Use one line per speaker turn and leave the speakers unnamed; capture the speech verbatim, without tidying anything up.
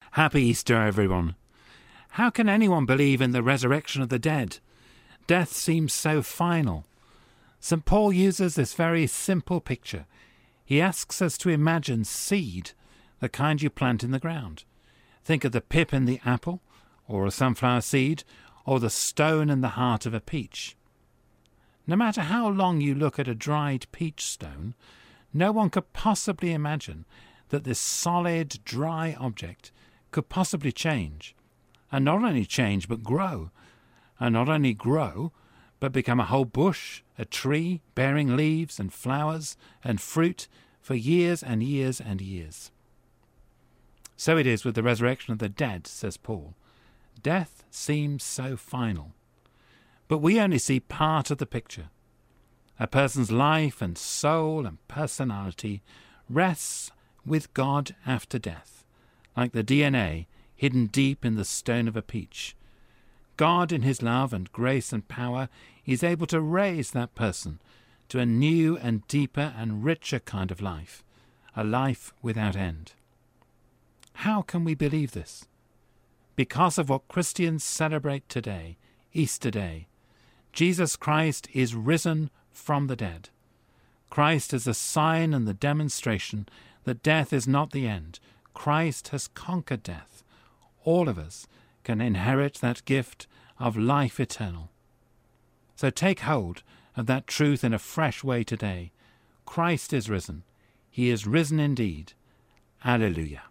Happy Easter, everyone. How can anyone believe in the resurrection of the dead? Death seems so final. Saint Paul uses this very simple picture. He asks us to imagine seed, the kind you plant in the ground. Think of the pip in the apple, or a sunflower seed, or the stone in the heart of a peach. No matter how long you look at a dried peach stone, no one could possibly imagine that this solid, dry object could possibly change, and not only change but grow, and not only grow but become a whole bush, a tree bearing leaves and flowers and fruit for years and years and years. So it is with the resurrection of the dead, says Paul. Death seems so final, but we only see part of the picture. A person's life and soul and personality rests with God after death, like the D N A hidden deep in the stone of a peach. God, in his love and grace and power, is able to raise that person to a new and deeper and richer kind of life, a life without end. How can we believe this? Because of what Christians celebrate today, Easter Day. Jesus Christ is risen from the dead. Christ is the sign and the demonstration that death is not the end. Christ has conquered death. All of us can inherit that gift of life eternal. So take hold of that truth in a fresh way today. Christ is risen. He is risen indeed. Alleluia.